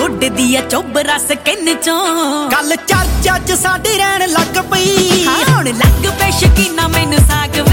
ਉੱਡਦੀ ਆ ਚੋਬਰਾ ਸਕਿਨ ਚੋਂ ਗੱਲ ਚਰਚਾ ਚ ਸਾਡੀ ਰਹਿਣ ਲੱਗ ਪਈ ਹੁਣ ਲੱਗ ਪੈ ਸ਼ਕੀਨਾ ਮੈਨੂੰ ਸਾਗ